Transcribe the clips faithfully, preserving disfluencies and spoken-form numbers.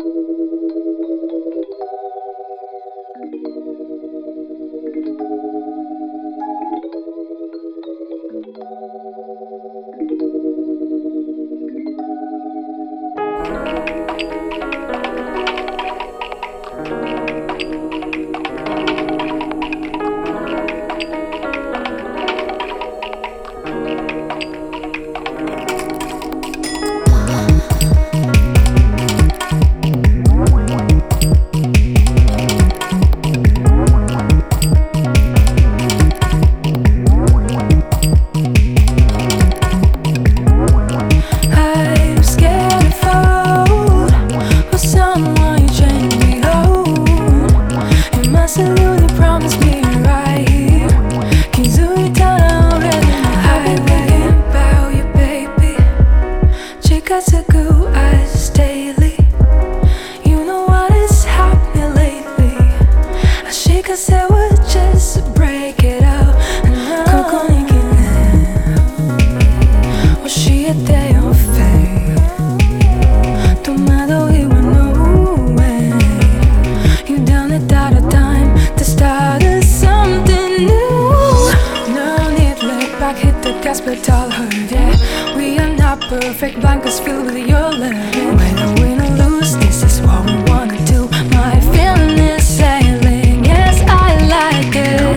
But all heard, yeah. We are not perfect, blankets filled with your love. When I win or lose, this is what we wanna do. My feeling is sailing, yes, I like it.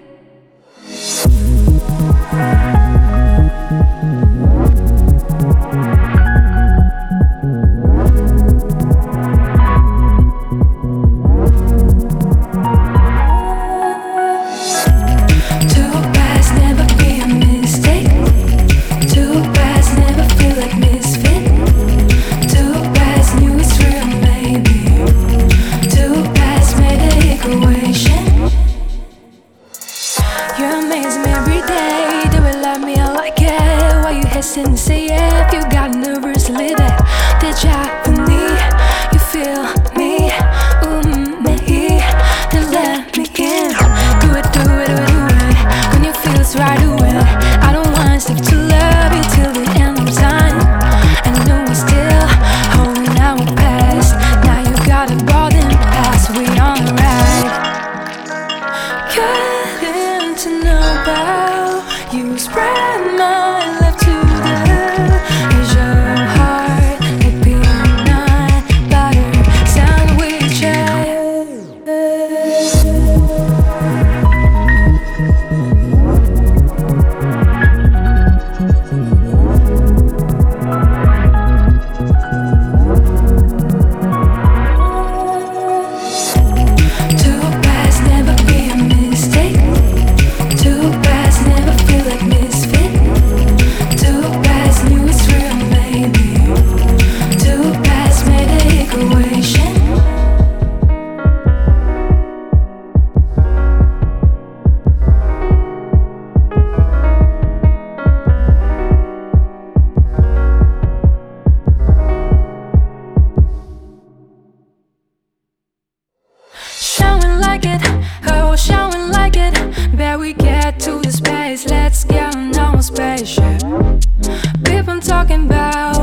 And say yeah, if you got nervous, leave it. Deja with me, you feel me, ooh me, and let me in. Do it, do it, do it, do it. When you feel it's right, do it. I don't want stuff to love you till the end of time. I know we're still holding our past. Now you got a boarding pass, we on the ride. Getting to know about you, spread my love to. Oh, showing like it. Bet we get to the space. Let's get on our spaceship. People talking about